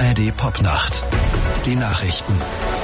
ARD Popnacht. Die Nachrichten.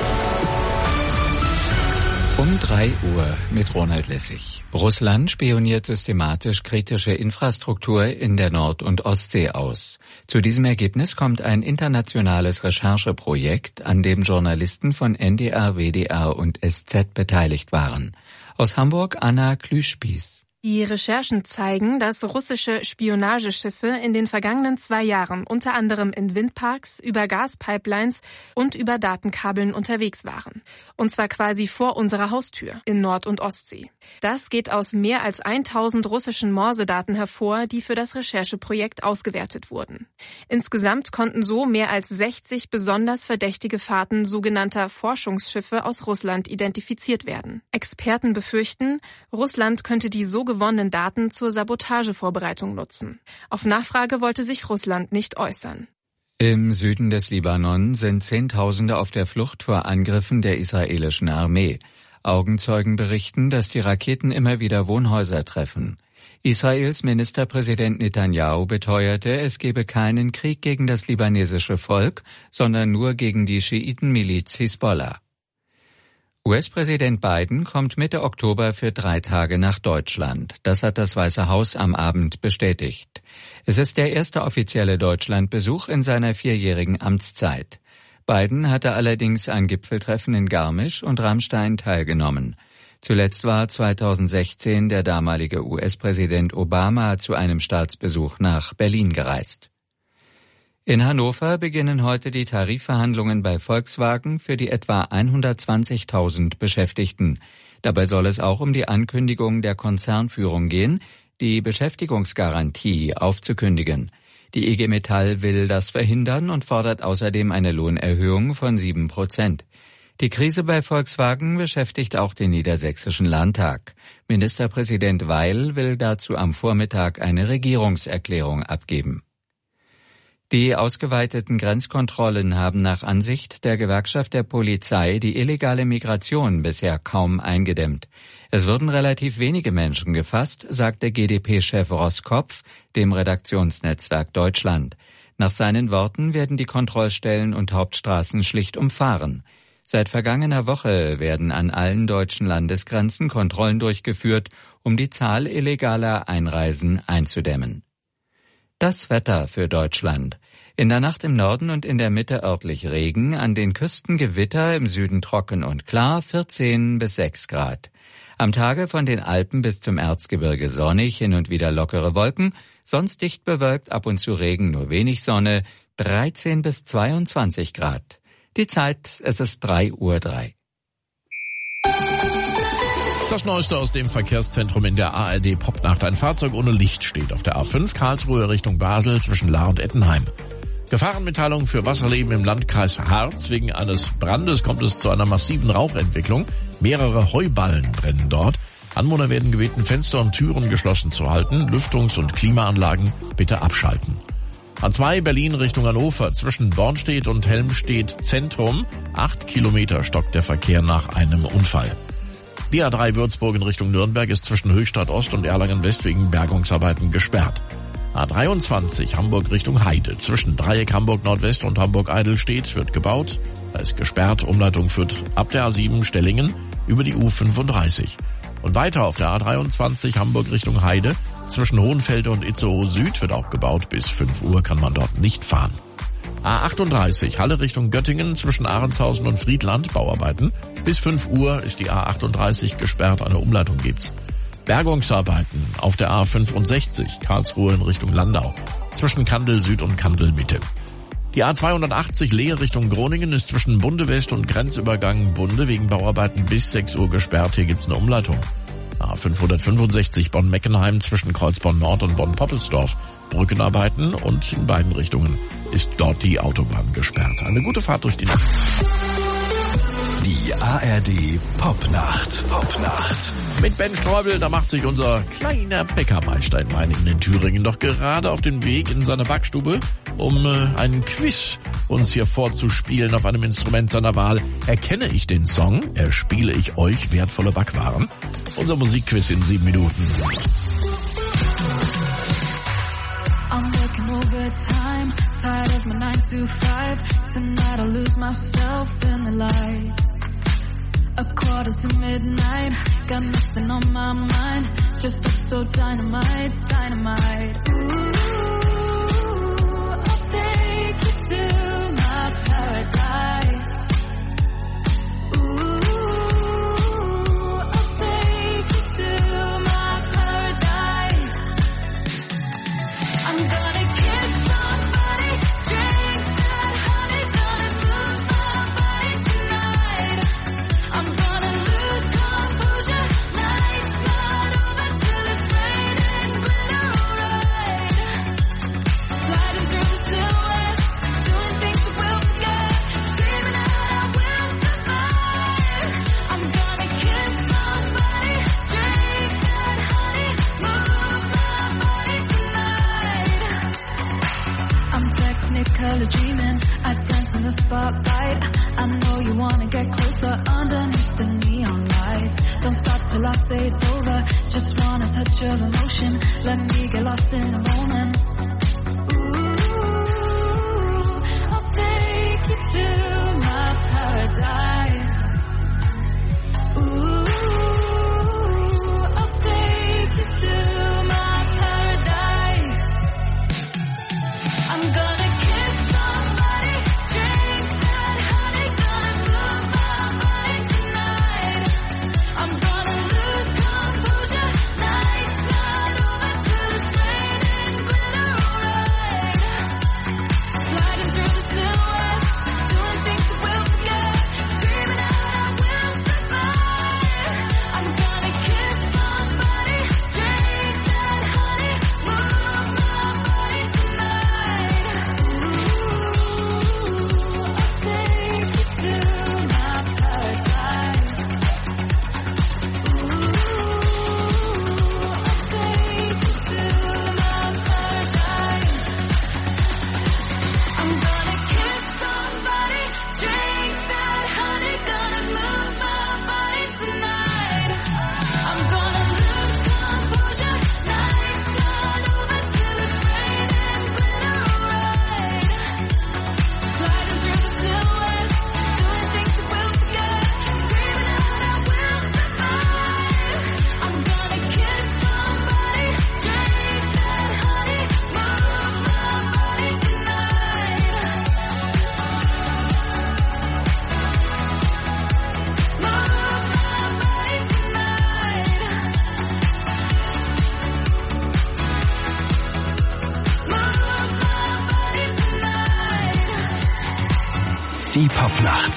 Um 3 Uhr mit Ronald Lessig. Russland spioniert systematisch kritische Infrastruktur in der Nord- und Ostsee aus. Zu diesem Ergebnis kommt ein internationales Rechercheprojekt, an dem Journalisten von NDR, WDR und SZ beteiligt waren. Aus Hamburg Anna Klüschpies. Die Recherchen zeigen, dass russische Spionageschiffe in den vergangenen 2 Jahren unter anderem in Windparks, über Gaspipelines und über Datenkabeln unterwegs waren. Und zwar quasi vor unserer Haustür in Nord- und Ostsee. Das geht aus mehr als 1000 russischen Morsedaten hervor, die für das Rechercheprojekt ausgewertet wurden. Insgesamt konnten so mehr als 60 besonders verdächtige Fahrten sogenannter Forschungsschiffe aus Russland identifiziert werden. Experten befürchten, Russland könnte die so gewonnenen Daten zur Sabotagevorbereitung nutzen. Auf Nachfrage wollte sich Russland nicht äußern. Im Süden des Libanon sind Zehntausende auf der Flucht vor Angriffen der israelischen Armee. Augenzeugen berichten, dass die Raketen immer wieder Wohnhäuser treffen. Israels Ministerpräsident Netanyahu beteuerte, es gebe keinen Krieg gegen das libanesische Volk, sondern nur gegen die Schiitenmiliz Hisbollah. US-Präsident Biden kommt Mitte Oktober für 3 Tage nach Deutschland. Das hat das Weiße Haus am Abend bestätigt. Es ist der erste offizielle Deutschlandbesuch in seiner 4-jährigen Amtszeit. Biden hatte allerdings an Gipfeltreffen in Garmisch und Rammstein teilgenommen. Zuletzt war 2016 der damalige US-Präsident Obama zu einem Staatsbesuch nach Berlin gereist. In Hannover beginnen heute die Tarifverhandlungen bei Volkswagen für die etwa 120.000 Beschäftigten. Dabei soll es auch um die Ankündigung der Konzernführung gehen, die Beschäftigungsgarantie aufzukündigen. Die IG Metall will das verhindern und fordert außerdem eine Lohnerhöhung von 7%. Die Krise bei Volkswagen beschäftigt auch den Niedersächsischen Landtag. Ministerpräsident Weil will dazu am Vormittag eine Regierungserklärung abgeben. Die ausgeweiteten Grenzkontrollen haben nach Ansicht der Gewerkschaft der Polizei die illegale Migration bisher kaum eingedämmt. Es wurden relativ wenige Menschen gefasst, sagte GdP-Chef Roskopf dem Redaktionsnetzwerk Deutschland. Nach seinen Worten werden die Kontrollstellen und Hauptstraßen schlicht umfahren. Seit vergangener Woche werden an allen deutschen Landesgrenzen Kontrollen durchgeführt, um die Zahl illegaler Einreisen einzudämmen. Das Wetter für Deutschland. In der Nacht im Norden und in der Mitte örtlich Regen, an den Küsten Gewitter, im Süden trocken und klar, 14 bis 6 Grad. Am Tage von den Alpen bis zum Erzgebirge sonnig, hin und wieder lockere Wolken, sonst dicht bewölkt, ab und zu Regen, nur wenig Sonne, 13 bis 22 Grad. Die Zeit, es ist 3:03 Uhr. Das Neueste aus dem Verkehrszentrum in der ARD Popnacht. Ein Fahrzeug ohne Licht steht auf der A5 Karlsruhe Richtung Basel zwischen Lahr und Ettenheim. Gefahrenmitteilung für Wasserleben im Landkreis Harz. Wegen eines Brandes kommt es zu einer massiven Rauchentwicklung. Mehrere Heuballen brennen dort. Anwohner werden gebeten, Fenster und Türen geschlossen zu halten. Lüftungs- und Klimaanlagen bitte abschalten. A2 Berlin Richtung Hannover zwischen Bornstedt und Helmstedt Zentrum. 8 Kilometer stockt der Verkehr nach einem Unfall. Die A3 Würzburg in Richtung Nürnberg ist zwischen Höchstadt Ost und Erlangen West wegen Bergungsarbeiten gesperrt. A23 Hamburg Richtung Heide zwischen Dreieck Hamburg Nordwest und Hamburg Eidelstedt wird gebaut. Da ist gesperrt. Umleitung führt ab der A7 Stellingen über die U35. Und weiter auf der A23 Hamburg Richtung Heide zwischen Hohenfelde und Itzehoe Süd wird auch gebaut. Bis 5 Uhr kann man dort nicht fahren. A38 Halle Richtung Göttingen zwischen Ahrenshausen und Friedland Bauarbeiten. Bis 5 Uhr ist die A38 gesperrt, eine Umleitung gibt's. Bergungsarbeiten auf der A65 Karlsruhe in Richtung Landau zwischen Kandel Süd und Kandel Mitte. Die A280 Leer Richtung Groningen ist zwischen Bunde West und Grenzübergang Bunde wegen Bauarbeiten bis 6 Uhr gesperrt. Hier gibt's eine Umleitung. A565 Bonn-Meckenheim zwischen Kreuzborn Nord und Bonn-Poppelsdorf. Brückenarbeiten und in beiden Richtungen ist dort die Autobahn gesperrt. Eine gute Fahrt durch die Nacht. Die ARD Popnacht. Mit Ben Streubel, da macht sich unser kleiner Bäckermeister in Meiningen in Thüringen doch gerade auf den Weg in seine Backstube, um einen Quiz uns hier vorzuspielen auf einem Instrument seiner Wahl. Erkenne ich den Song, erspiele ich euch wertvolle Backwaren. Unser Musikquiz in 7 Minuten. I'm working overtime, tired of my 9 to 5. Tonight I'll lose myself in the lights. 1:45, got nothing on my mind. Just up so dynamite, dynamite. Ooh, I'll take you to my paradise. Ooh, I'll take you to my paradise. I'm gonna kiss somebody, drink that honey, gonna move my body tonight. I'm gonna lose composure, nights not over till it's raining glitter, alright. Sliding through the silhouettes, doing things that we'll forget, screaming out I will survive. I'm gonna kiss somebody, drink that honey, move my body tonight. I'm technically dreaming, I dance in the spotlight. I know you wanna get closer underneath the neon lights. Don't stop till I say it's over, just want a touch of emotion. Let me get lost in the moment. Ooh, I'll take you to my paradise. Ooh, I'll take you to my paradise. I'm gonna kiss somebody, drink that honey, gonna move my body tonight. I'm gonna lose composure, nights not over till it's raining glitter, alright. Sliding through the silhouettes, doing things that we'll forget, screaming out I will survive. I'm gonna kiss somebody, drink that honey, move my body tonight. Ooh, I'll take you to my paradise. Ooh, I'll take you to my paradise. I'm gonna kiss somebody, drink that honey, gonna move my body tonight. I'm gonna lose composure, nights not over till it's raining glitter, alright. Sliding through the silhouettes, doing things that we'll forget, screaming out I will survive. I'm gonna kiss somebody, drink that honey, move my body tonight. Move my body tonight. Move my body tonight. Die Popnacht.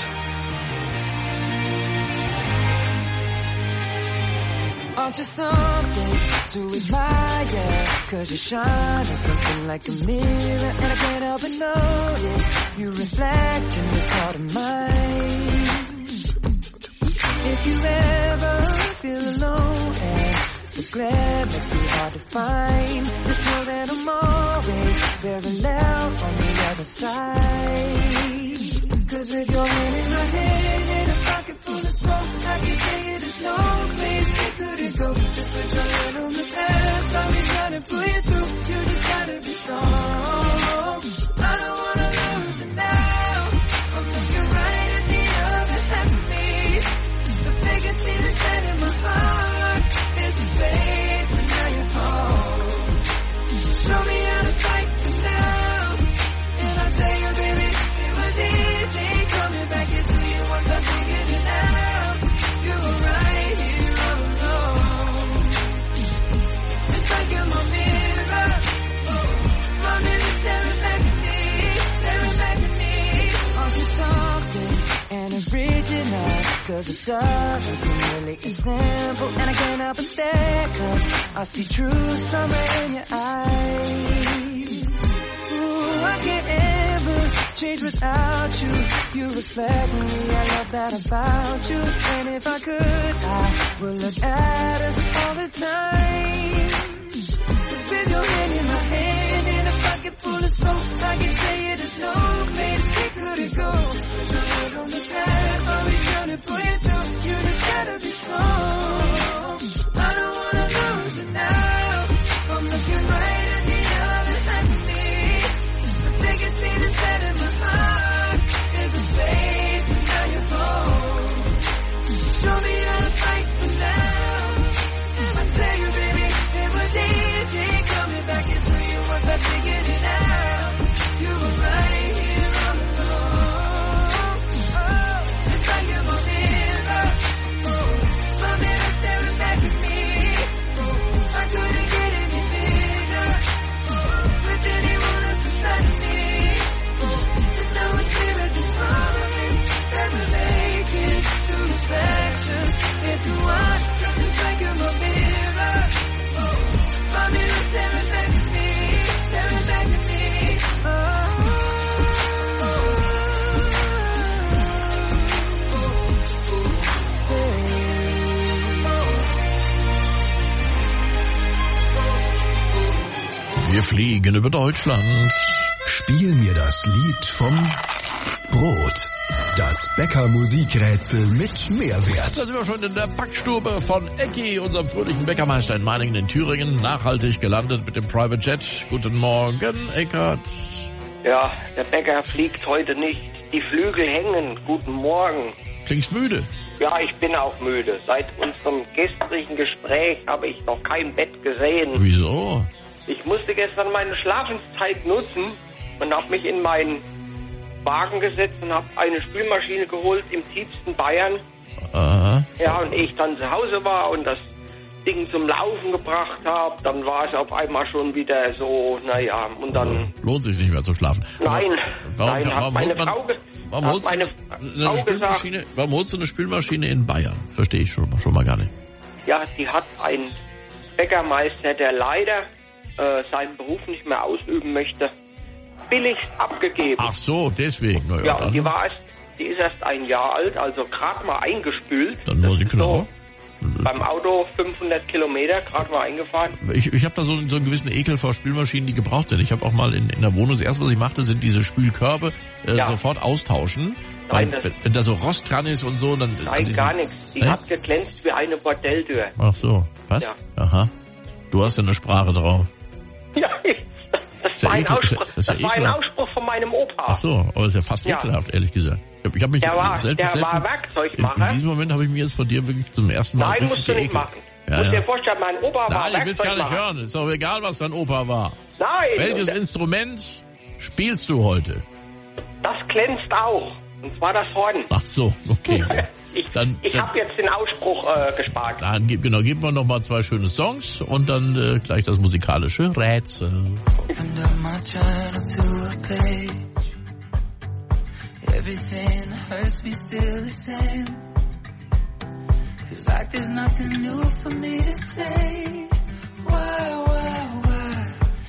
Aren't you something to admire? 'Cause you shine on something like a mirror, and I can't help but notice you reflect in this heart of mine. If you ever feel alone and the glare makes me hard to find, just know that I'm always parallel on the other side. 'Cause with your hand in my hand and a pocket full of smoke, I can tell you there's no place we couldn't go. Just put your hand on the past, I'll be trying to pull you through. You just gotta be strong. I don't wanna lose you now. I'm looking right at the other half of me. The biggest thing that's set in my heart is the space, but now you're home. Show me how to fight for now, and I'll tell you, baby, it was easy coming back into you once I figured it out. You were right here all alone. It's like you're my mirror, my mirror staring back at me, staring back at me. Aren't you something and original? 'Cause it doesn't seem really as simple, and I can't help but stare, 'cause I see true summer in your eyes. Ooh, I can't ever change without you. You reflect me, I love that about you. And if I could, I would look at us all the time. Just with your hand in my hand and a pocket full of soap, I can tell you there's no place we couldn't go. Put your head on the past, I'll be trying to pull you through. You just gotta be strong. I don't wanna lose you now. I'm looking right at the other side. Wir fliegen über Deutschland. Spiel mir das Lied vom Brot. Das Bäcker-Musikrätsel mit Mehrwert. Da sind wir schon in der Backstube von Ecki, unserem fröhlichen Bäckermeister in Meiningen in Thüringen. Nachhaltig gelandet mit dem Private Jet. Guten Morgen, Eckart. Ja, der Bäcker fliegt heute nicht. Die Flügel hängen. Guten Morgen. Klingst müde? Ja, ich bin auch müde. Seit unserem gestrigen Gespräch habe ich noch kein Bett gesehen. Wieso? Ich musste gestern meine Schlafenszeit nutzen und habe mich in meinen Wagen gesetzt und habe eine Spülmaschine geholt im tiefsten Bayern. Aha. Ja, und ich dann zu Hause war und das Ding zum Laufen gebracht habe, dann war es auf einmal schon wieder so, naja, und dann... Lohnt sich nicht mehr zu schlafen. Nein, Warum hat meine Frau gesagt... Warum holst du eine Spülmaschine in Bayern? Verstehe ich schon mal gar nicht. Ja, die hat einen Bäckermeister, der leider seinen Beruf nicht mehr ausüben möchte, billigst abgegeben. Ach so, deswegen. Na Ja, dann, und die ist erst ein Jahr alt, also gerade mal eingespült. Dann muss ich genau. Beim Auto 500 Kilometer, gerade mal eingefahren. Ich habe da so einen gewissen Ekel vor Spülmaschinen, die gebraucht sind. Ich habe auch mal in der Wohnung, das erste, was ich machte, sind diese Spülkörbe sofort austauschen. Nein, wenn da so Rost dran ist und so, dann... Nein, gar nichts. Die hat geglänzt wie eine Bordelltür. Ach so, was? Ja. Aha. Du hast ja eine Sprache drauf. Ja, das war ein Ausspruch von meinem Opa. Ach so, aber das ist ja fast ekelhaft, ehrlich gesagt. Ich hab mich der war selten, Werkzeugmacher. In diesem Moment habe ich mich jetzt von dir wirklich zum ersten Mal Nein, musst du nicht machen. Du musst dir vorstellen, mein Opa war Werkzeugmacher. Nein, ich will es gar nicht hören. Ist doch egal, was dein Opa war. Nein. Welches Instrument spielst du heute? Das glänzt auch. Und zwar das Horn. Ach so, okay. Ich habe jetzt den Ausspruch gespart. Dann geben wir noch mal 2 schöne Songs und dann gleich das musikalische Rätsel. Everything that hurts me still the same. Feels like there's nothing new for me to say. Why?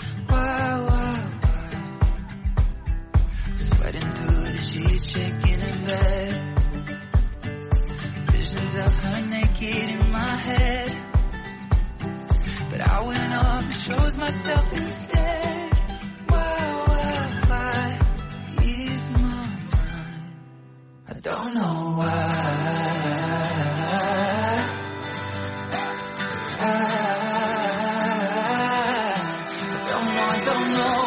Sweating through the sheets, shaking in bed. Visions of her naked in my head. But I went off and chose myself instead. Why? Ease my mind. I don't know why. I don't know.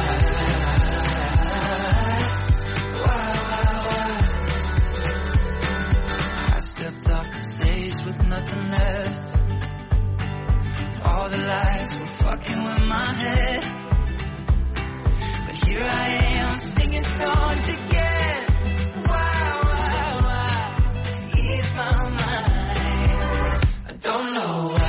I stepped off the stage with nothing left. All the lights were fucking with my head. But here I am singing songs again. Why? Ease my mind. I don't know why.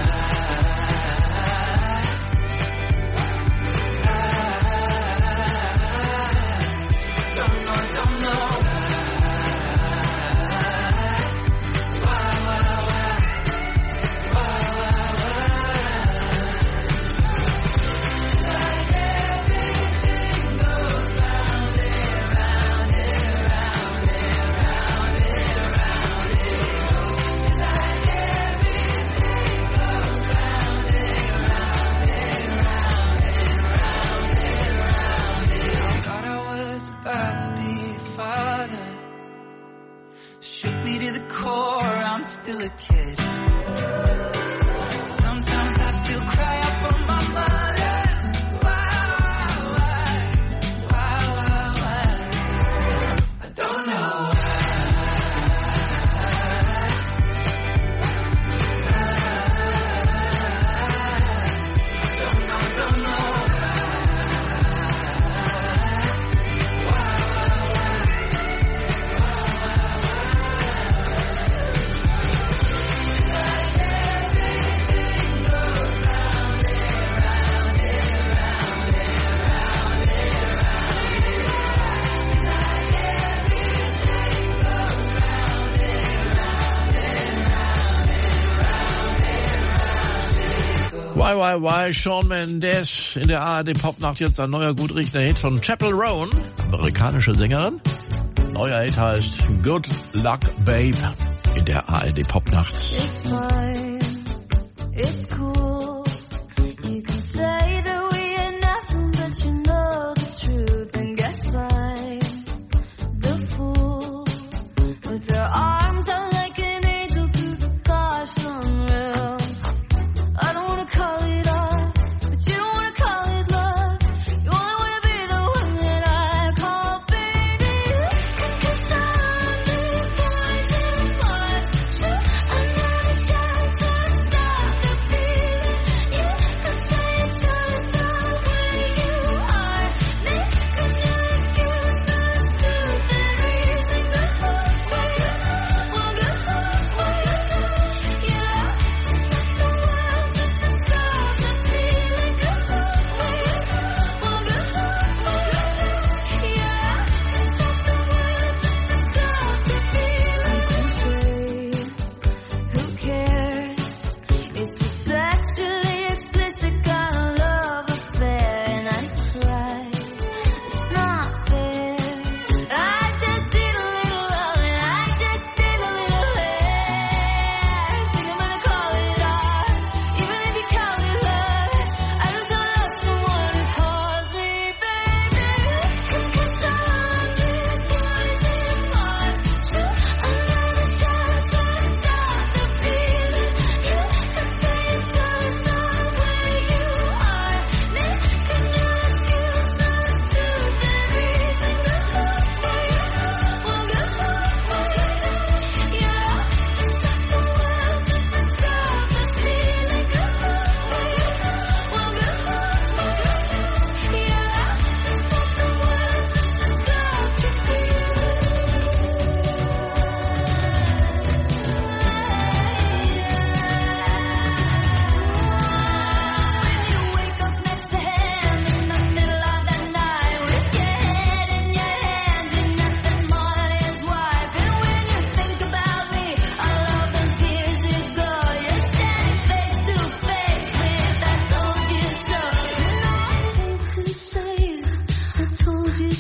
Still a kid. Sometimes I still cry out for my mother. Why? I don't know don't know. Why, Shawn Mendes in der ARD Popnacht, jetzt ein neuer gut riechender Hit von Chappell Roan, amerikanische Sängerin. Neuer Hit heißt Good Luck Babe in der ARD Popnacht. It's fine, it's cool. You can say that we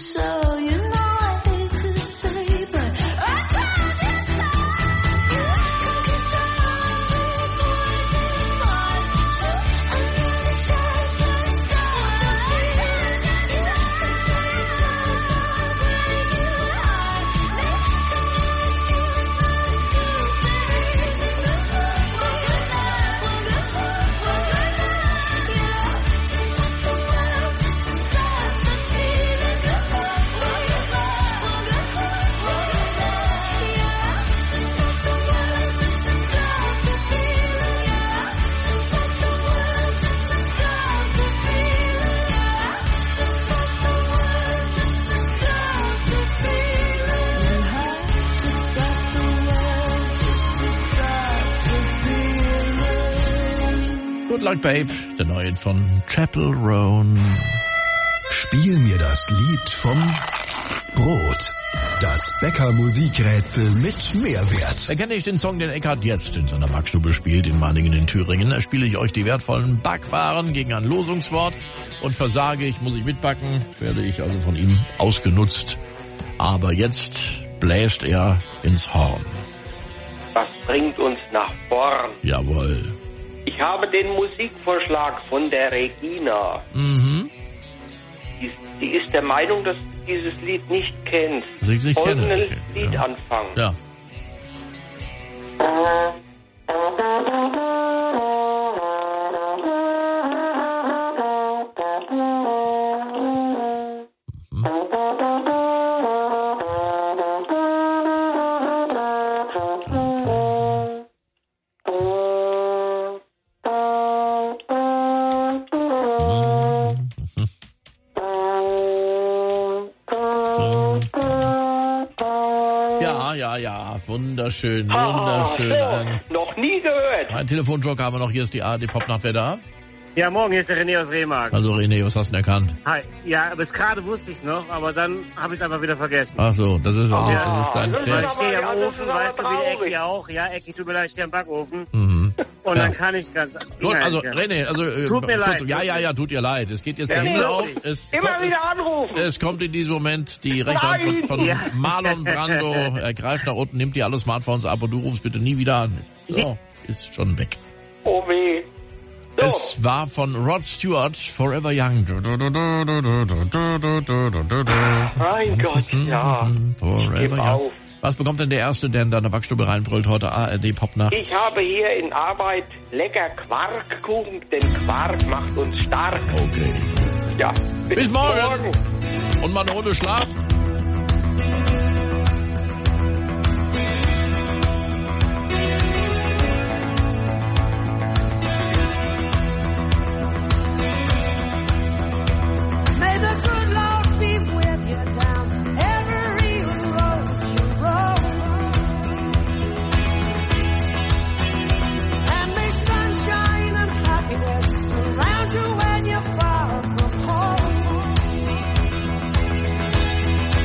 so. You know I hate to say, but I told you so. Cause you shine before it's so I'm gonna shine just stop the feeling. You can change just stop breaking your heart. Make all excuse for stupid reasons. One good night, yeah. To stop the world, just to stop the feeling. One good night, yeah. To stop the world, just to stop the feeling. To stop the world, just to stop the feeling. To stop the world, just to stop the feeling. You have to stop the world just to stop the feeling. Good Luck Babe, der neue von Chapel Roan. Spiel mir das Lied vom Brot. Das Bäcker-Musikrätsel mit Mehrwert. Erkenne ich den Song, den Eckhard jetzt in seiner Backstube spielt, in Manningen in Thüringen. Da spiele ich euch die wertvollen Backwaren gegen ein Losungswort. Und versage ich, muss ich mitbacken, werde ich also von ihm ausgenutzt. Aber jetzt bläst er ins Horn. Was bringt uns nach vorn? Jawohl. Ich habe den Musikvorschlag von der Regina. Mhm. Die ist der Meinung, dass dieses Lied nicht kennt. Sie nicht kennen. Folgendes Okay, Lied ja. anfangen. Ja. Ja, wunderschön, wunderschön. Noch nie gehört. Ein Telefonjoker haben wir noch, hier ist die ARD Popnacht, wer da? Ja, morgen, hier ist der René aus Remagen. Also René, was hast du denn erkannt? Hi. Ja, bis gerade wusste ich es noch, aber dann habe ich es einfach wieder vergessen. Ach so, das ist also, Ja. das ist dein Das ist Weil Pferd. ich stehe am aber- das Ofen, ist aber weißt du, wie der traurig. Ecki auch. Ja, Ecki, tut mir leid, ich stehe am Backofen. Mhm. Und Ja. dann kann ich ganz... Gut, Nein, also ja. René, also tut mir leid. Ja, tut ihr leid. Es geht jetzt der Ja, Himmel wirklich. auf. Es Immer kommt, wieder anrufen. Es kommt in diesem Moment die rechte Hand Nein. von Ja. Marlon Brando. Er greift nach unten, nimmt dir alle Smartphones ab und du rufst bitte nie wieder an. So, ist schon weg. Oh weh. So. Es war von Rod Stewart, Forever Young. Mein Gott, ja. Forever Gib Young. auf. Was bekommt denn der Erste, der in deiner Backstube reinbrüllt heute? ARD Popnacht. Ich habe hier in Arbeit lecker Quarkkuchen, denn Quark macht uns stark. Okay. Ja. Bis morgen. Und mal eine Runde schlafen. May the good Lord be with you down every road you roll. And may sunshine and happiness surround you when you're far from home.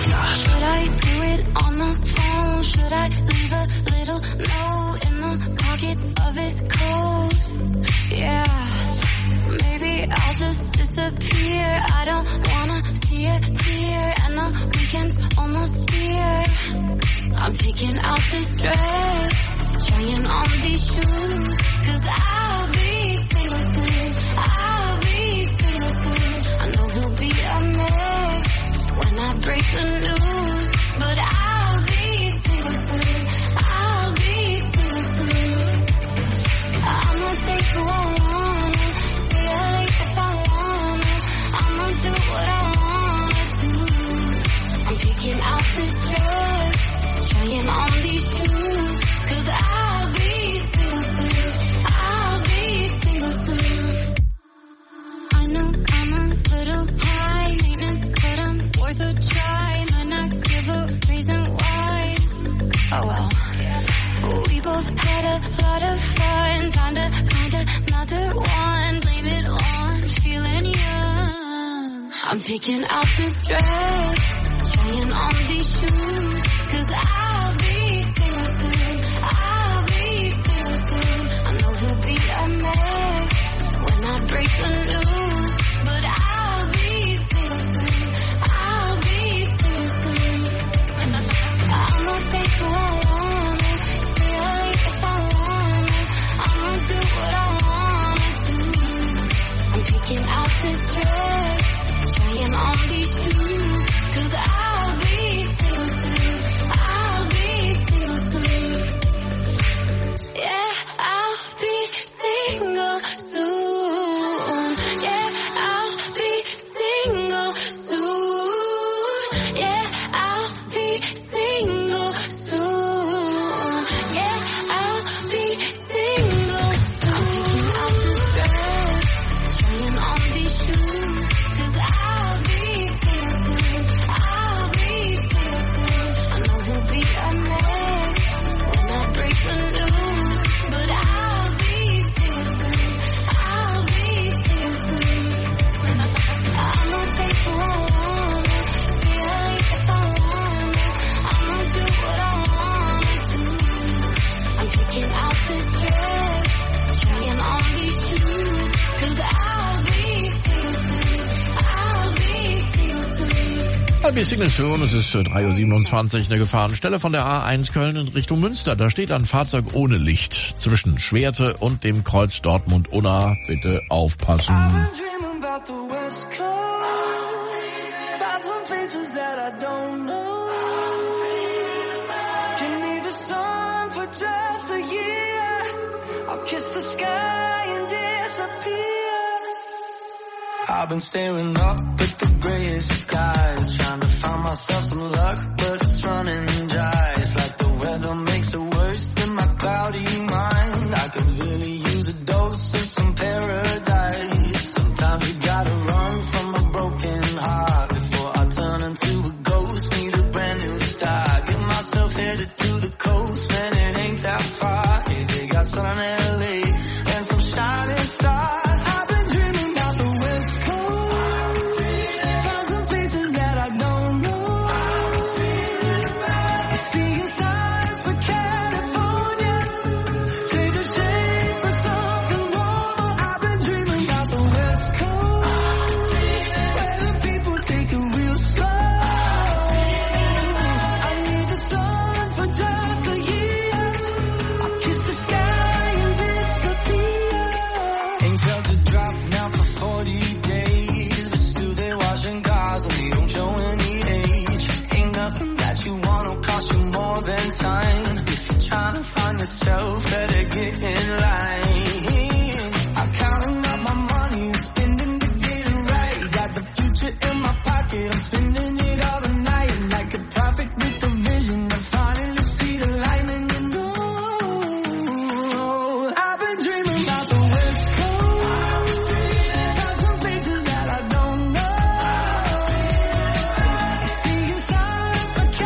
Nacht. Should I do it on the phone? Should I leave a little note in the pocket of his coat? Yeah, maybe I'll just disappear. I don't wanna see a tear, and the weekend's almost here. I'm picking out this dress, trying on these shoes, 'cause I'll be single soon. I'll be single soon. I know he'll be a mess when I break the news, but I'll be single soon. I'll be single soon. I'ma take who I wanna, stay late if I wanna. I'ma do what I wanna do. I'm picking out this dress, trying on these shoes, 'cause I'll be single soon. I'll be single soon. I know I'm a little high maintenance, but I'm worth a try. Might not give a reason why. Oh well. We both had a lot of fun. Time to find another one. Blame it on feeling young. I'm picking out this dress, trying on these shoes, 'cause I'll be single soon. I'll be single soon. I know he'll be a mess when I break the news, but I'll be single soon. I'll be single soon. I'ma take who I wanna, stay late if I wanna. I'ma do what I wanna do. I'm picking out this dress, trying on these shoes, 'cause I'll be single soon. I'll be single soon. Yeah, I'll be single soon. Yeah, I'll be single soon. Yeah, I'll be single soon. Yeah, I'll be single soon. I'm picking out this dress, trying on these shoes, 'cause I'll be single soon. I'll be single soon. I know he'll be a mess when I break the news, but I'll be single soon. I'll be single soon. I'ma take who I wanna, stay late if I wanna. I'ma do what I wanna do. I'm picking out this dress, trying on these shoes, 'cause I'll be single soon. I'll be single soon. Ein bisschen Mission, es ist 3:27 Uhr, eine Gefahrenstelle von der A1 Köln in Richtung Münster. Da steht ein Fahrzeug ohne Licht zwischen Schwerte und dem Kreuz Dortmund-Unna. Bitte aufpassen. I've been dreaming about the West Coast, about some places that I don't know. Give me the sun for just a year, I'll kiss the sky and disappear. I've been staring up at the grayest skies, trying to find myself some luck, but it's running dry. It's like the weather makes it worse than my cloudy mind. I could really use a dose of some paradise. Sometimes you gotta run from a broken heart before I turn into a ghost. Need a brand new start. Get myself headed to the coast, man, it ain't that far. Hey, they got sun in LA and some shining stars. I've been dreaming about the West Coast, found some places that I don't know. Seeing signs for California, take a shape for something warmer. I've been dreaming about the West Coast, where the people take it real slow. I need the sun for just a year, I'll kiss the sky and disappear. Ain't felt a drop now for 40 days, but still they washing cars and they don't show any age. Ain't nothing that you want to cost you more than time. If you're trying to find yourself, better get in line. I'm counting up my money and spending to get it right. Got the future in my pocket, I'm spending it all the night. Like a prophet with a vision, I finally see the light, and you know I've been dreaming about the West Coast, found some places that I don't know. Seeing signs for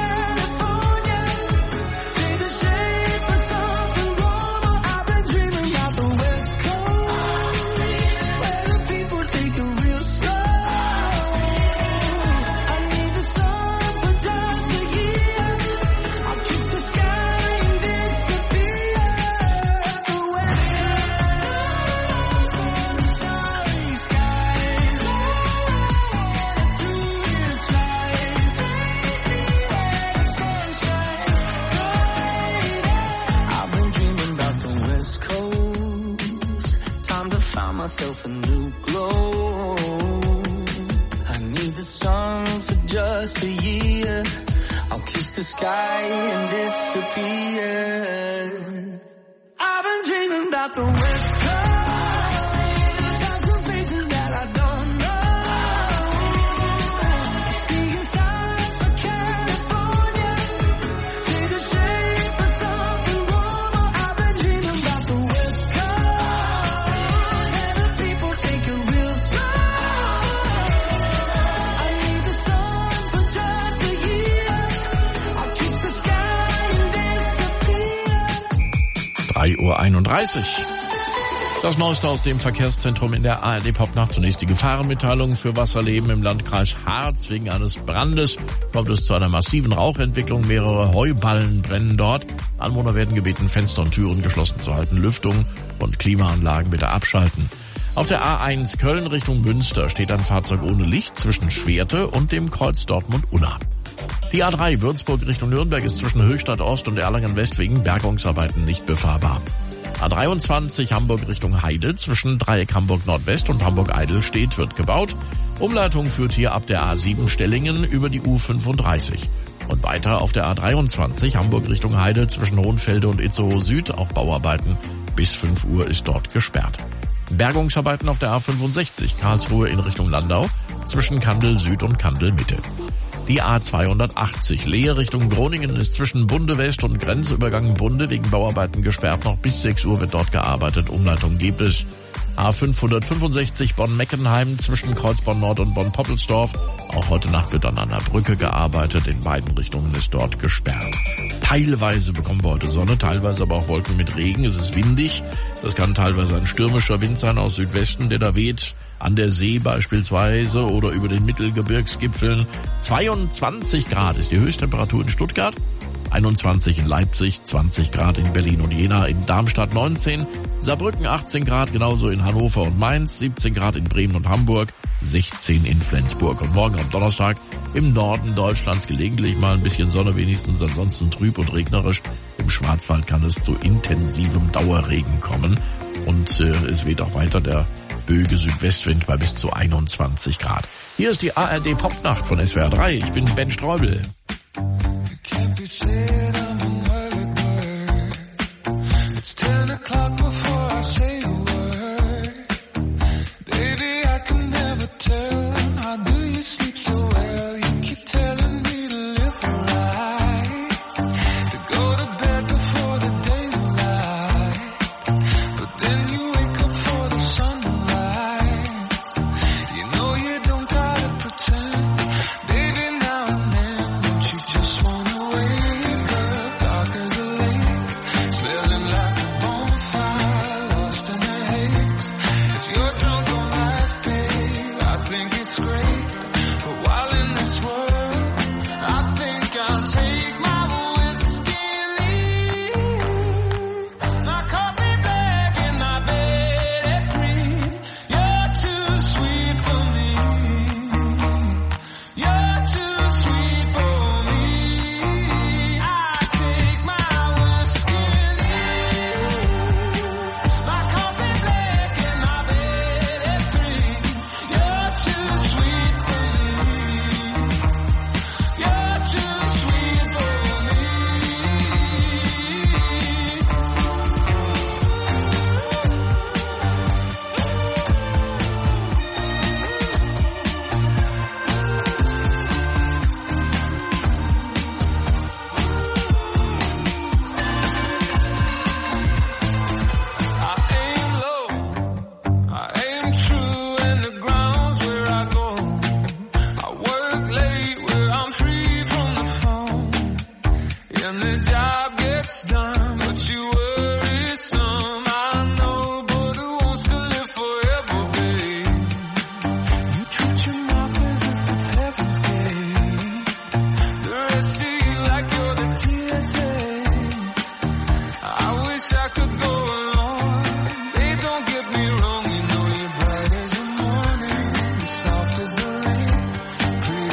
myself a new glow. I need the sun for just a year. I'll kiss the sky and disappear. I've been dreaming about the West Coast. Got some places that I don't know. Seeing stars for California. Take a shade for something warmer. I've been dreaming about the West Coast. And the people take it real slow. I need the sun for just a year. I'll kiss the sky and disappear. 3:31 Uhr. Das Neueste aus dem Verkehrszentrum in der ARD-Popnacht. Zunächst die Gefahrenmitteilung für Wasserleben im Landkreis Harz. Wegen eines Brandes kommt es zu einer massiven Rauchentwicklung. Mehrere Heuballen brennen dort. Anwohner werden gebeten, Fenster und Türen geschlossen zu halten. Lüftung und Klimaanlagen bitte abschalten. Auf der A1 Köln Richtung Münster steht ein Fahrzeug ohne Licht zwischen Schwerte und dem Kreuz Dortmund-Unna. Die A3 Würzburg Richtung Nürnberg ist zwischen Höchstadt Ost und Erlangen West wegen Bergungsarbeiten nicht befahrbar. A23 Hamburg Richtung Heide zwischen Dreieck Hamburg Nordwest und Hamburg Eidelstedt wird gebaut. Umleitung führt hier ab der A7 Stellingen über die U35. Und weiter auf der A23 Hamburg Richtung Heide zwischen Hohenfelde und Itzehoe Süd, auch Bauarbeiten. Bis 5 Uhr ist dort gesperrt. Bergungsarbeiten auf der A65 Karlsruhe in Richtung Landau zwischen Kandel Süd und Kandel Mitte. Die A280 Lehe Richtung Groningen ist zwischen Bunde West und Grenzübergang Bunde wegen Bauarbeiten gesperrt. Noch bis 6 Uhr wird dort gearbeitet. Umleitung gibt es. A565 Bonn-Meckenheim zwischen Kreuzborn Nord und Bonn-Poppelsdorf. Auch heute Nacht wird an einer Brücke gearbeitet. In beiden Richtungen ist dort gesperrt. Teilweise bekommen wir heute Sonne, teilweise aber auch Wolken mit Regen. Es ist windig. Das kann teilweise ein stürmischer Wind sein aus Südwesten, der da weht. An der See beispielsweise oder über den Mittelgebirgsgipfeln. 22 Grad ist die Höchsttemperatur in Stuttgart, 21 in Leipzig, 20 Grad in Berlin und Jena, in Darmstadt 19, Saarbrücken 18 Grad, genauso in Hannover und Mainz, 17 Grad in Bremen und Hamburg, 16 in Flensburg. Und morgen am Donnerstag im Norden Deutschlands gelegentlich mal ein bisschen Sonne wenigstens, ansonsten trüb und regnerisch. Im Schwarzwald kann es zu intensivem Dauerregen kommen und es weht auch weiter der böige Südwestwind bei bis zu 21 Grad. Hier ist die ARD Popnacht von SWR 3. Ich bin Ben Streubel.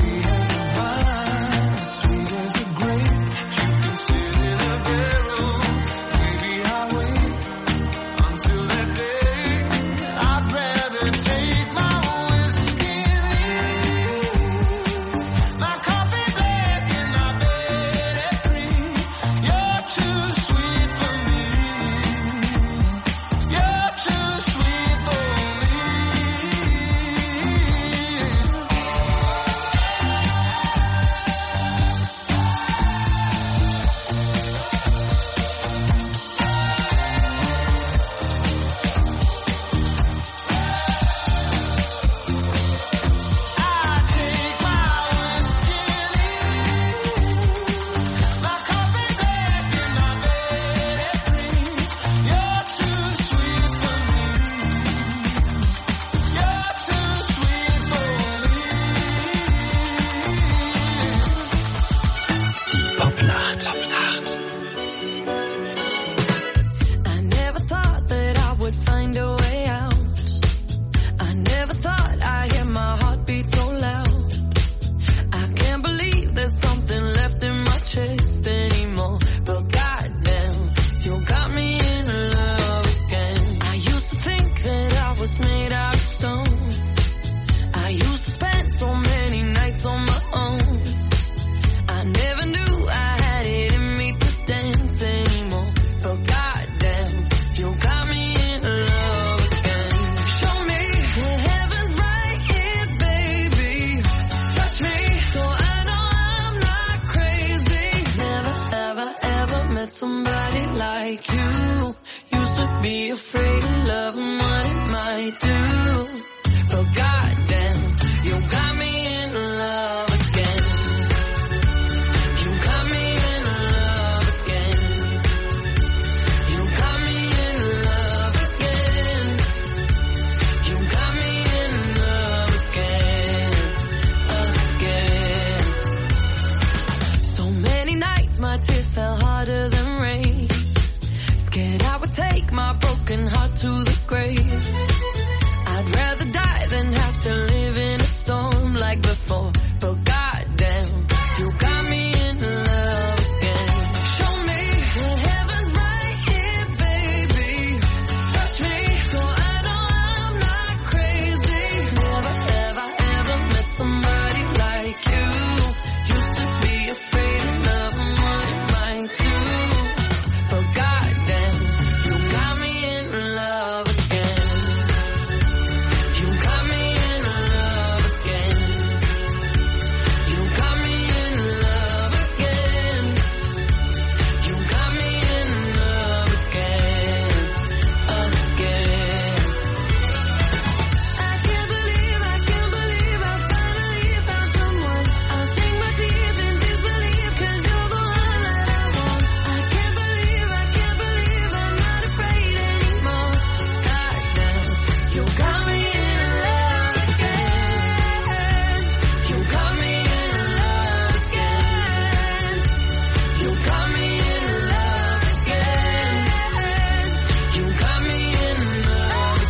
Sit in a barrel. somebody like you. Used to be afraid of love and what it might do. But goddamn, you got me in love again. You got me in love again. You got me in love again. You got me in love again. So many nights my tears fell harder than rain. Scared I would take my broken heart to the grave. I'd rather die than have to live in a storm like before. But goddamn, you got me in love again. Show me that heaven's right here, baby. Touch me so I know I'm not crazy. Never, ever, ever met somebody like you. Used to be afraid of love and what it might do. But goddamn, you got me in love again. You got me in love again. You got me in love again. You got me in love again. I can't believe I finally found someone. I'll sink my teeth in disbelief 'cause you're the one that I want. I can't believe I'm not afraid anymore. Goddamn, you got me in love again. You got me in love again. You got me in love again. You got me in love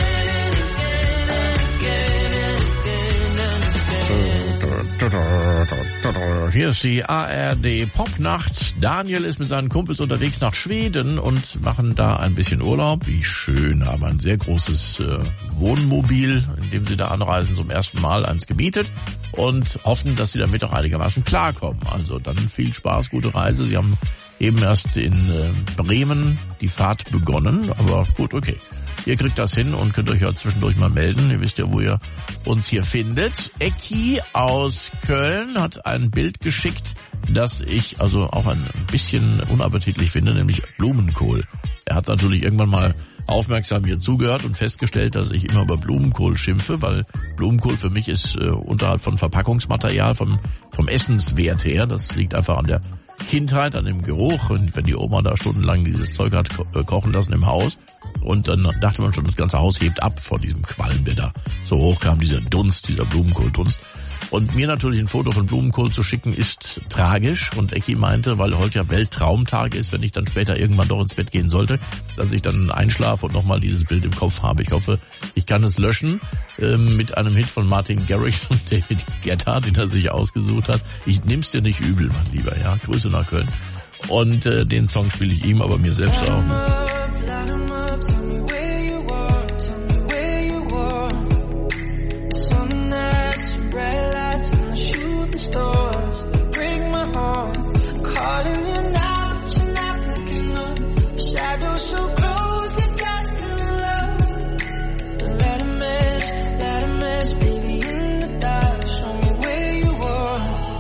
again. Hier ist die ARD Popnacht. Daniel ist mit seinen Kumpels unterwegs nach Schweden und machen da ein bisschen Urlaub. Wie schön, haben ein sehr großes Wohnmobil, in dem sie da anreisen, zum ersten Mal eins gemietet und hoffen, dass sie damit auch einigermaßen klarkommen. Also dann viel Spaß, gute Reise. Sie haben eben erst in Bremen die Fahrt begonnen, aber gut, okay. Ihr kriegt das hin und könnt euch ja zwischendurch mal melden. Ihr wisst ja, wo ihr uns hier findet. Ecki aus Köln hat ein Bild geschickt, das ich also auch ein bisschen unappetitlich finde, nämlich Blumenkohl. Er hat natürlich irgendwann mal aufmerksam hier zugehört und festgestellt, dass ich immer über Blumenkohl schimpfe, weil Blumenkohl für mich ist unterhalb von Verpackungsmaterial, vom Essenswert her. Das liegt einfach an der Kindheit, an dem Geruch, und wenn die Oma da stundenlang dieses Zeug hat kochen lassen im Haus. Und dann dachte man schon, das ganze Haus hebt ab vor diesem Qualm, der da so hoch kam, dieser Dunst, dieser Blumenkohldunst. Und mir natürlich ein Foto von Blumenkohl zu schicken, ist tragisch. Und Ecki meinte, weil heute ja Weltraumtag ist, wenn ich dann später irgendwann doch ins Bett gehen sollte, dass ich dann einschlafe und nochmal dieses Bild im Kopf habe. Ich hoffe, ich kann es löschen mit einem Hit von Martin Garrix und David Guetta, den er sich ausgesucht hat. Ich nehm's dir nicht übel, mein Lieber. Ja, Grüße nach Köln. Und den Song spiele ich ihm, aber mir selbst auch. Light 'em up, tell me where you are, tell me where you are. Summer nights, bright lights and the shooting stars, they break my heart. Calling you now, but you're not picking up. Shadows so close, you're casting love. Let 'em mess, baby, in the dark. Show me where you are.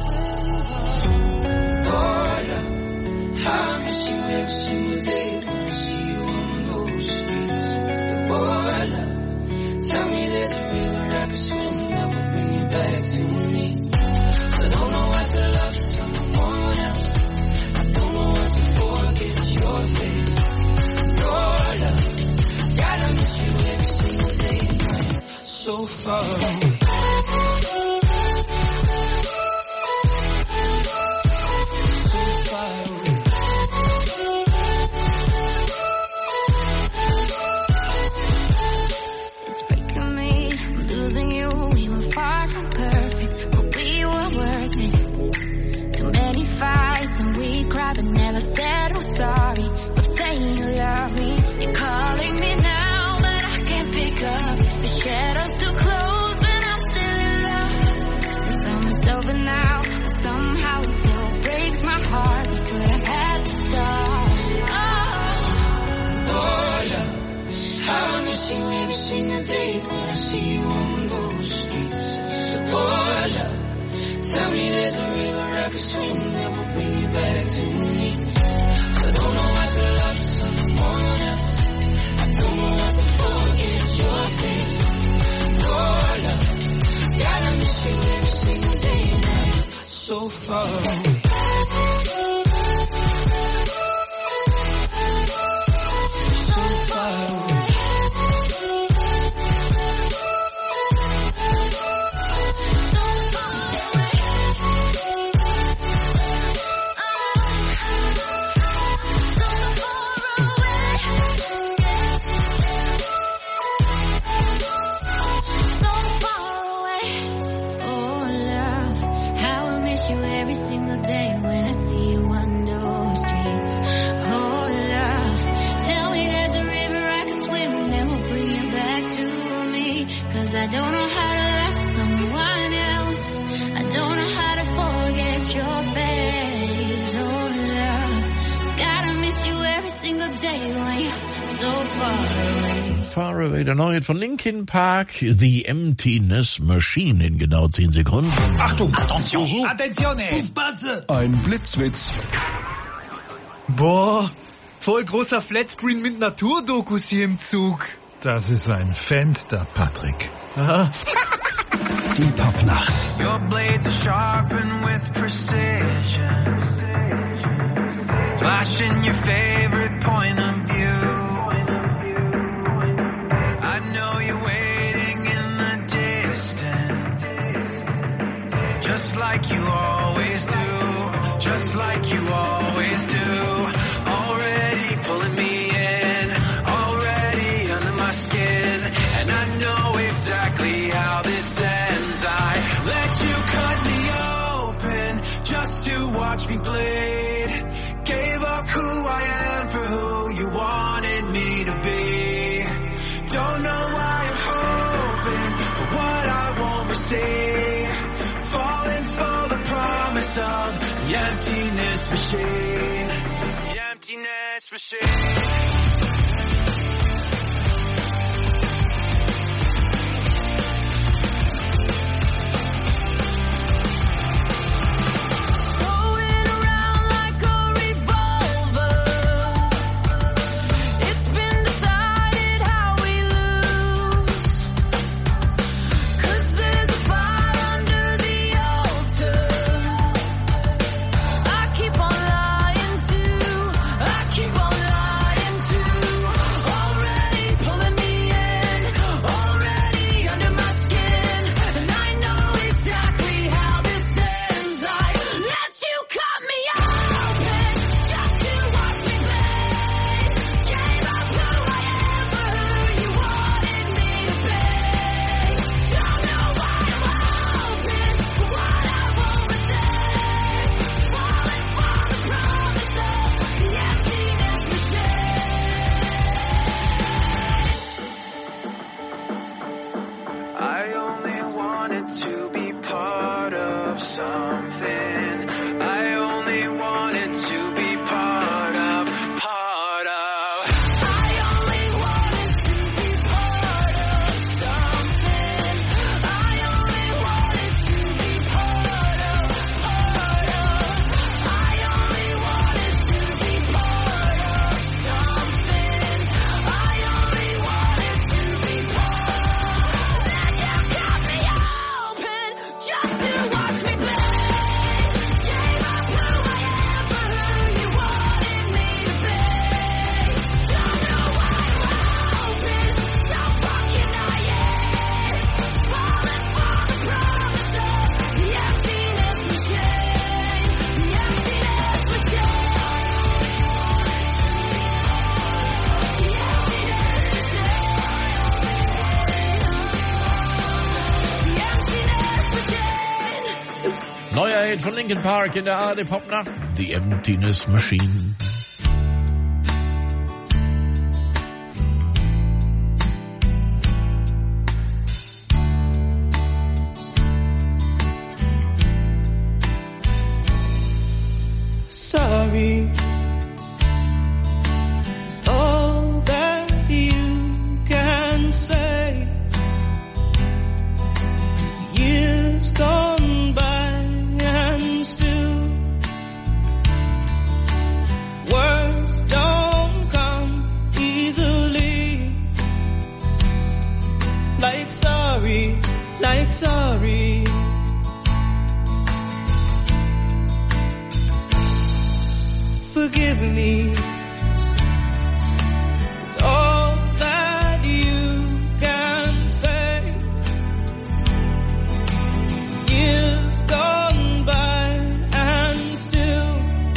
Oh, yeah. I miss you every single day. Tell me there's a river I can swim that will bring you back to me. I don't know what to love someone else. I don't know what to forget your face. Your love, gotta miss you every single day. So far away. But never said I'm sorry. Stop saying you love me. You're calling me now, but I can't pick up. Your shadow's too close and I'm still in love. The summer's over now, but somehow it still breaks my heart. We could have had to start. Oh yeah, I miss you every single day when I see you on those streets. Oh yeah, tell me there's a river I could swim, that would bring you back to me. 'Cause I don't know how to love someone else. I don't know how to forget your face. Oh, love, gotta miss you every single day now. So far away. So far away. I don't know how to love someone else. I don't know how to forget your face. Oh love, gotta miss you every single day when you're so far away. Far Away, der neue von Linkin Park, The Emptiness Machine, in genau 10 Sekunden. Achtung! Attenzione! Aufpasse! Ein Blitzwitz. Boah, voll großer Flatscreen mit Naturdokus hier im Zug. Das ist ein Fenster, Patrick. Aha. Die Popnacht. Your blades are sharpened with precision. Flashing your favorite point of view. I know you're waiting in the distance. Just like you always do. Just like you always do. Already pulling me in. Already under my skin. And I know exactly how this ends. I let you cut me open just to watch me bleed. Gave up who I am for who you wanted me to be. Don't know why I'm hoping for what I won't receive. Falling for the promise of the emptiness machine. The emptiness machine. Neuer Hit von Linkin Park in der ARD Popnacht, The Emptiness Machine. Sorry, it's all that you can say. Years gone by and still forgiven me. It's all that you can say. Years gone by and still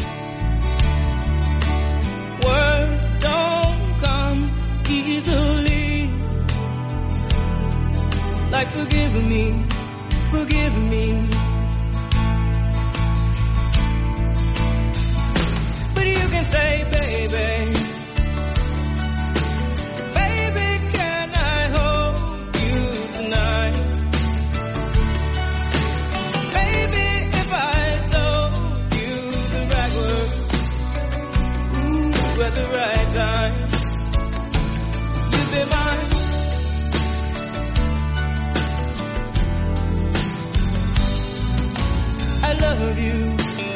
words don't come easily. Like forgiving me, forgiving me. But you can say, baby, baby, can I hold you tonight? Baby, if I told you the right words, ooh, at the right time, you'd be mine. I love you.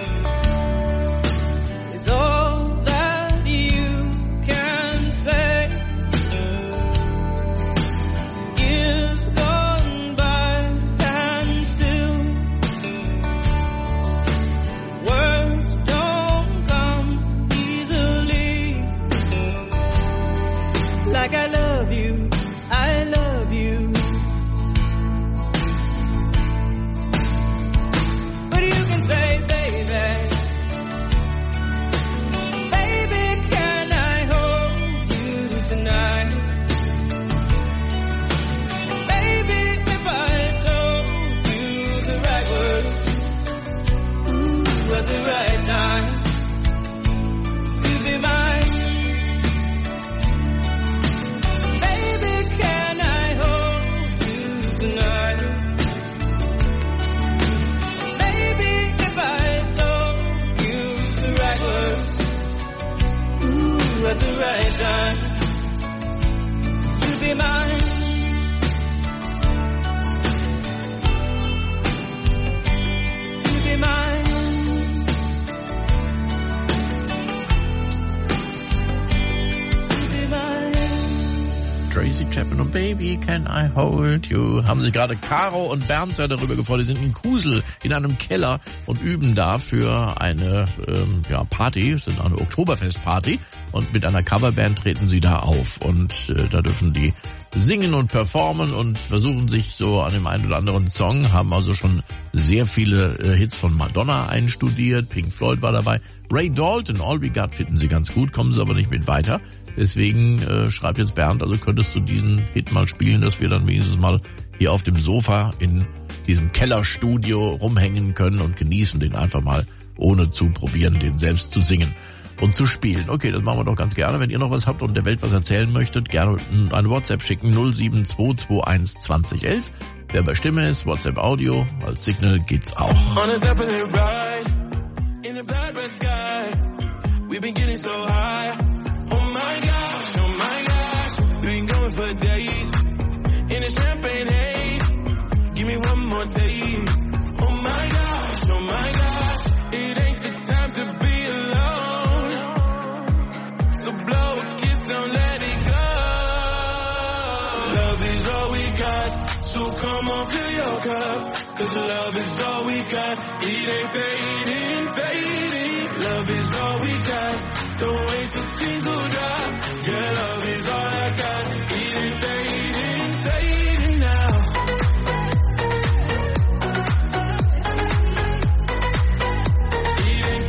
It's all that you can say. Years gone by and still words don't come easily. Like I love you, I love you. But you can say, baby, baby, can I hold you tonight? Baby, if I told you the right words, ooh, at the right time, you'd be mine. Baby, can I hold you tonight? Baby, if I told you the right words, ooh, at the right time, you'd be mine. You'd be mine. You'd be mine. Tracy Chapman und Baby, Can I Hold You? Haben sich gerade Caro und Bernd sehr darüber gefreut. Die sind in Kusel in einem Keller und üben da für eine Party. Es ist eine Oktoberfestparty und mit einer Coverband treten sie da auf. Und da dürfen die singen und performen und versuchen sich so an dem einen oder anderen Song, haben also schon sehr viele Hits von Madonna einstudiert. Pink Floyd war dabei. Ray Dalton, All We Got finden sie ganz gut, kommen sie aber nicht mit weiter. Deswegen schreibt jetzt Bernd, also könntest du diesen Hit mal spielen, dass wir dann wenigstens mal hier auf dem Sofa in diesem Kellerstudio rumhängen können und genießen den einfach mal, ohne zu probieren, den selbst zu singen und zu spielen. Okay, das machen wir doch ganz gerne. Wenn ihr noch was habt und der Welt was erzählen möchtet, gerne eine WhatsApp schicken, 07221 2011. Wer bei Stimme ist, WhatsApp Audio, als Signal geht's auch. On a Zeppelin ride, in a bright red sky, we've been getting so high. Oh my gosh, we've been going for days, in a champagne haze, give me one more taste. Oh my gosh, it ain't the time to be alone, so blow a kiss, don't let it go. Love is all we got, so come on, fill your cup, 'cause love is all we got, it ain't fading, love is all we got, don't waste a single drop, yeah, love is all I got, it ain't fading now. It ain't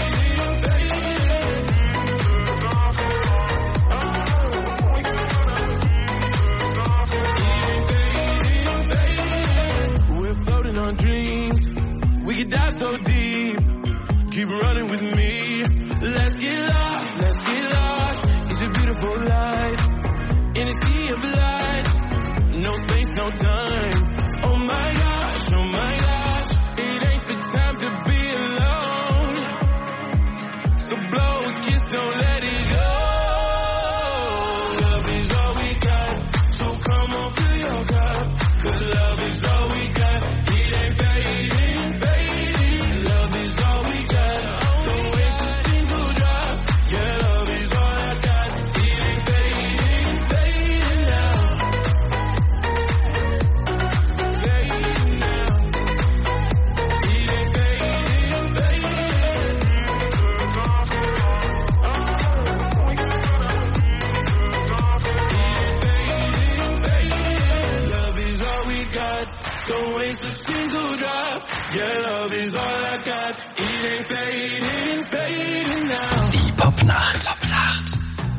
fading. We're floating on dreams, we could dive so deep, keep running with me, let's get lost, it's a beautiful life, in a sea of lights, no space, no time, oh my gosh, it ain't the time to be alone, so blow a kiss, don't let it go, love is all we got, so come on, fill your cup, 'cause love is all we got, it ain't fading, love is all we got, don't waste a single drop, yeah, love is all I got, it ain't fading now, fading. is all I got. It ain't fading, fading now. Die Popnacht. Popnacht.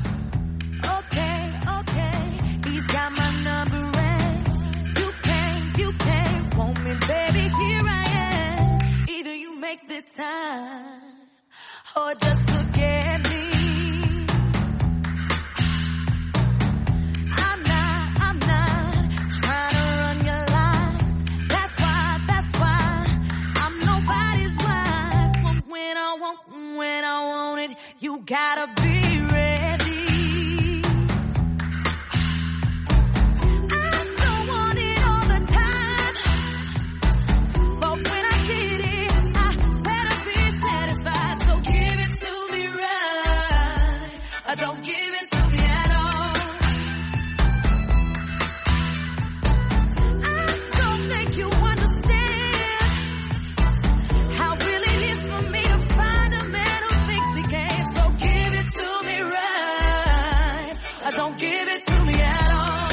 Okay, he's got my number and you can't want me, baby, here I am. Either you make the time or just forget me. I'm not trying to run your life. That's why I'm nobody's wife. When I want it, you gotta be ready. Don't give it to me at all. I don't think you understand how really it is for me to find a man who thinks he can. So give it to me right. Don't give it to me at all.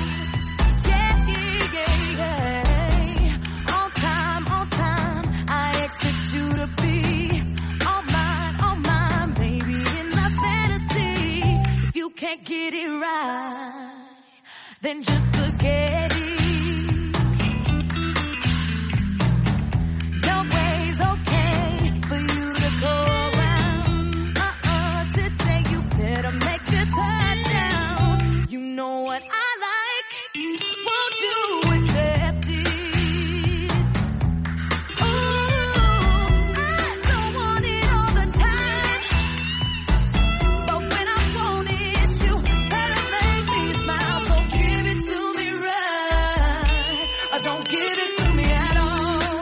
Yeah. On time, I expect you to be all mine, baby, in my fantasy. If you can't get it right, then just forget it. No way's okay for you to go around. Today you better make the touchdown. You know what I like, won't you accept it? Ooh, I don't want it all the time, but when I want it, you better make me smile. So give it to me right, or don't give it to me at all.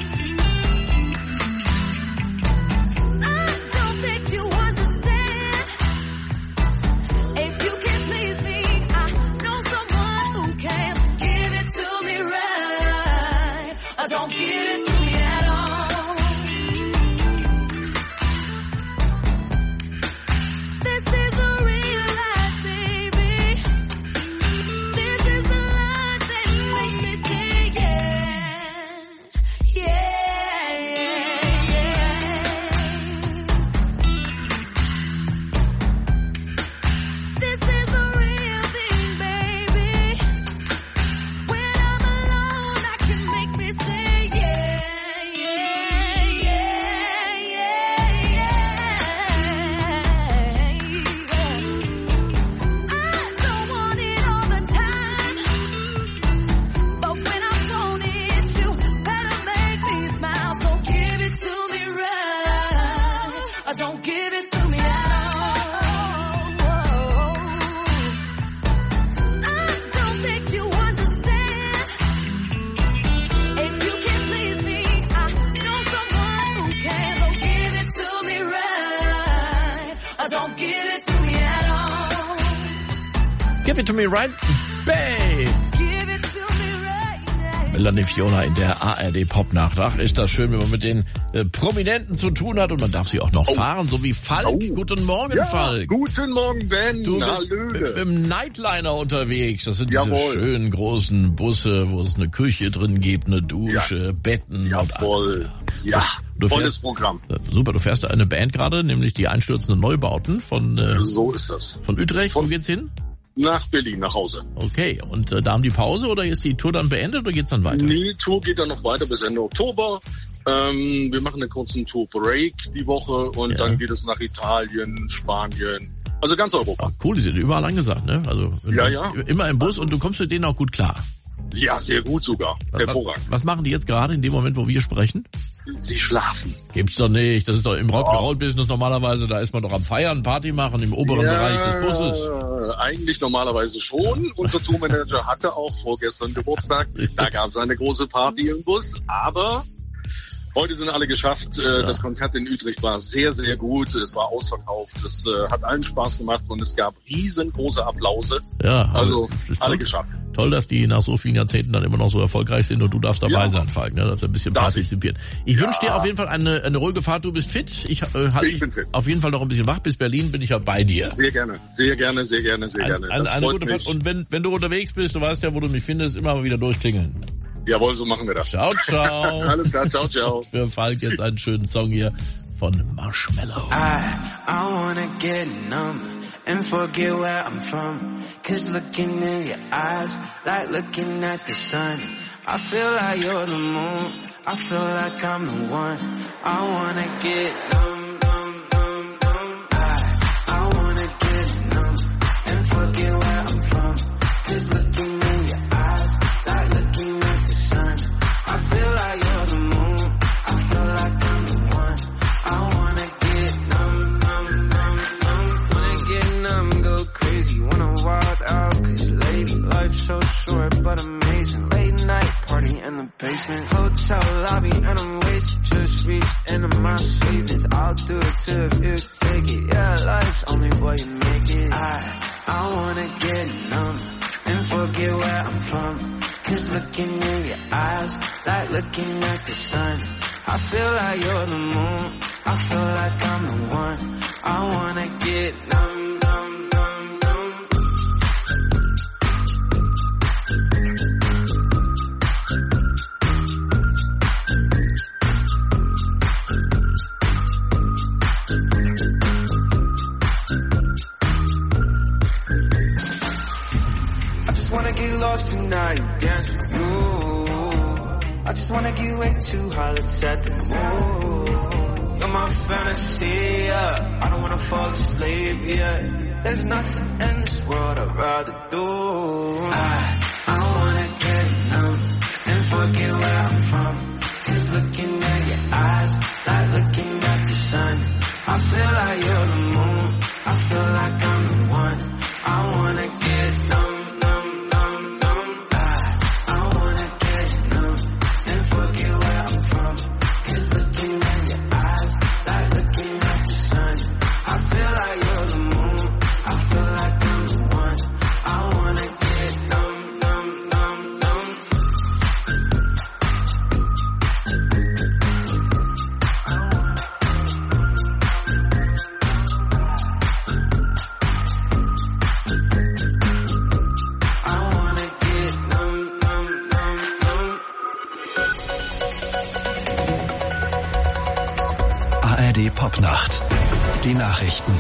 I don't think you understand. If you can please me, I know someone who can. Give it to me right, or don't give it to me at all. This is a real life, baby. This is the life that makes me say yeah. This is the real thing, baby. When I'm alone, I can make me say yeah. I don't want it all the time, but when I want it, you better make me smile. So give it to me right, or don't give it to me at all. I don't think you understand. If you can please me, I know someone who can. So give it to me right, or don't give it to me at all. Give it to me right, babe. Give it to me right. Melanie Fiona in der ARD Popnacht. Ach, ist das schön, wenn man mit den Prominenten zu tun hat und man darf sie auch noch fahren, so wie Falk. Guten Morgen, Ja, Falk. guten Morgen, Ben. Du bist Hallöle. mit dem Nightliner unterwegs. Das sind Jawohl. diese schönen großen Busse, wo es eine Küche drin gibt, eine Dusche, Betten und alles. Jawohl. Ja, Du volles fährst- Programm. Super, du fährst eine Band gerade, nämlich die einstürzenden Neubauten von So ist das. Utrecht. Wo geht's hin? Nach Berlin, nach Hause. Okay, und da haben die Pause oder ist die Tour dann beendet oder geht's dann weiter? Die Tour geht dann noch weiter bis Ende Oktober. Wir machen einen kurzen Tour-Break die Woche und dann geht es nach Italien, Spanien, also ganz Europa. Ach, cool, die sind überall angesagt, ne? Also Ja. immer im Bus und du kommst mit denen auch gut klar. Ja, sehr gut sogar. Hervorragend. Was machen die jetzt gerade in dem Moment, wo wir sprechen? Sie schlafen. Gibt's doch nicht. Das ist doch im Rock'n'Roll-Business normalerweise, da ist man doch am Feiern, Party machen im oberen Bereich des Busses. Eigentlich normalerweise schon. Unser Tourmanager hatte auch vorgestern Geburtstag. Da gab es eine große Party im Bus, aber heute sind alle geschafft. Das Konzert in Utrecht war sehr, sehr gut. Es war ausverkauft. Es hat allen Spaß gemacht und es gab riesengroße Applause. Ja, Also ist alle toll. geschafft. Toll, dass die nach so vielen Jahrzehnten dann immer noch so erfolgreich sind und du darfst dabei sein, Falk, ne? Dass wir ein bisschen partizipieren. Ich wünsche dir auf jeden Fall eine ruhige Fahrt. Du bist fit. Ich halte dich auf jeden Fall noch ein bisschen wach. Bis Berlin bin ich ja bei dir. Sehr gerne, sehr gerne, sehr gerne, sehr gerne. Das Eine freut gute mich. Fahrt. Und wenn du unterwegs bist, du weißt ja, wo du mich findest, immer mal wieder durchklingeln. Jawohl, so machen wir das. Ciao, ciao. Alles klar, ciao, ciao. Für Falk jetzt einen schönen Song hier von Marshmello. I wanna get numb and forget where I'm from. 'Cause looking in your eyes, like looking at the sun. I feel like you're the moon, I feel like I'm the one. I wanna get numb, numb, numb, numb. I wanna get numb and forget where I'm from. 'Cause looking in your eyes, like looking at the sun. I feel like you're the moon, I feel like I'm the one. I wanna get numb, numb, numb, numb. Wanna get numb, go crazy, wanna wild out. 'Cause lady, life's so short but amazing. Late night party in the basement, hotel lobby and I'm wasted. Just reached into my savings, I'll do it too if you take it. Yeah, life's only what you make it. I wanna get numb and forget where I'm from. 'Cause looking in your eyes, like looking at the sun. I feel like you're the moon, I feel like I'm the one. I wanna get numb, numb, numb, numb. I just wanna get lost tonight, dance with you. I just wanna get way too high, let's set the mood. You're my fantasy, yeah. I don't wanna fall asleep, yeah. There's nothing in this world I'd rather do. I wanna get numb and forget where I'm from. 'Cause looking at your eyes, like looking at the sun. I feel like you're the moon, I feel like I'm the one. I wanna get numb, numb, numb, numb. I wanna get numb and forget where I'm from. 'Cause looking at your eyes, like looking at the sun. I feel like you're the moon, I feel like I'm the one. I wanna get numb, numb, numb, numb. I wanna get numb, numb, numb, numb. ARD Popnacht. Die Nachrichten.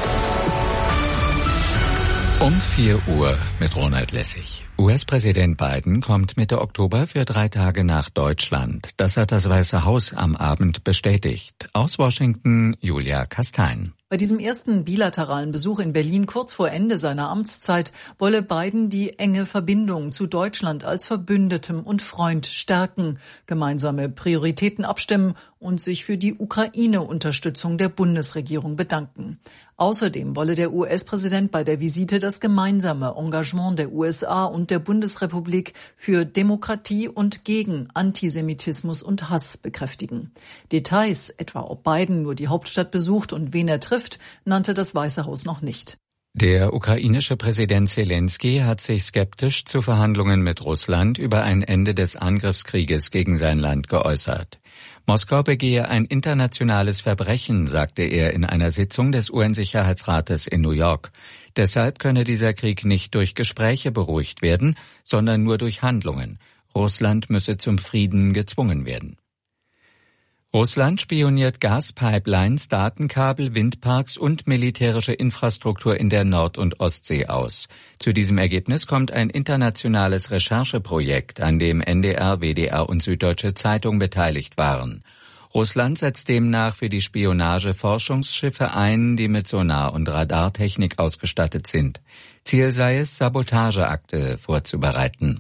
Um 4 Uhr mit Ronald Lessig. US-Präsident Biden kommt Mitte Oktober für 3 Tage nach Deutschland. Das hat das Weiße Haus am Abend bestätigt. Aus Washington, Julia Kastein. Bei diesem ersten bilateralen Besuch in Berlin kurz vor Ende seiner Amtszeit wolle Biden die enge Verbindung zu Deutschland als Verbündetem und Freund stärken, gemeinsame Prioritäten abstimmen und sich für die Ukraine-Unterstützung der Bundesregierung bedanken. Außerdem wolle der US-Präsident bei der Visite das gemeinsame Engagement der USA und der Bundesrepublik für Demokratie und gegen Antisemitismus und Hass bekräftigen. Details, etwa ob Biden nur die Hauptstadt besucht und wen er trifft, nannte das Weiße Haus noch nicht. Der ukrainische Präsident Zelensky hat sich skeptisch zu Verhandlungen mit Russland über ein Ende des Angriffskrieges gegen sein Land geäußert. Moskau begehe ein internationales Verbrechen, sagte er in einer Sitzung des UN-Sicherheitsrates in New York. Deshalb könne dieser Krieg nicht durch Gespräche beruhigt werden, sondern nur durch Handlungen. Russland müsse zum Frieden gezwungen werden. Russland spioniert Gaspipelines, Datenkabel, Windparks und militärische Infrastruktur in der Nord- und Ostsee aus. Zu diesem Ergebnis kommt ein internationales Rechercheprojekt, an dem NDR, WDR und Süddeutsche Zeitung beteiligt waren. Russland setzt demnach für die Spionage Forschungsschiffe ein, die mit Sonar- und Radartechnik ausgestattet sind. Ziel sei es, Sabotageakte vorzubereiten.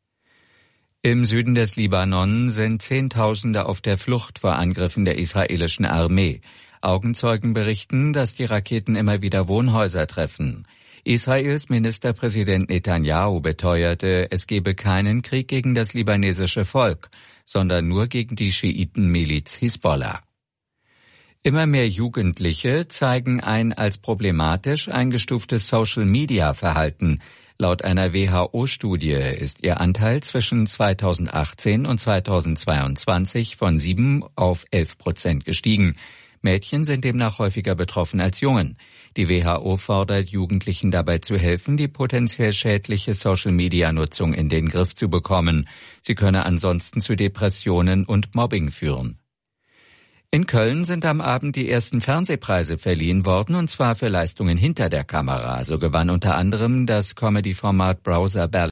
Im Süden des Libanon sind Zehntausende auf der Flucht vor Angriffen der israelischen Armee. Augenzeugen berichten, dass die Raketen immer wieder Wohnhäuser treffen. Israels Ministerpräsident Netanyahu beteuerte, es gebe keinen Krieg gegen das libanesische Volk, sondern nur gegen die Schiitenmiliz Hisbollah. Immer mehr Jugendliche zeigen ein als problematisch eingestuftes Social-Media-Verhalten. Laut einer WHO-Studie ist ihr Anteil zwischen 2018 und 2022 von 7 auf 11% gestiegen. Mädchen sind demnach häufiger betroffen als Jungen. Die WHO fordert Jugendlichen dabei zu helfen, die potenziell schädliche Social-Media-Nutzung in den Griff zu bekommen. Sie könne ansonsten zu Depressionen und Mobbing führen. In Köln sind am Abend die ersten Fernsehpreise verliehen worden, und zwar für Leistungen hinter der Kamera. So gewann unter anderem das Comedy-Format Browser Ballad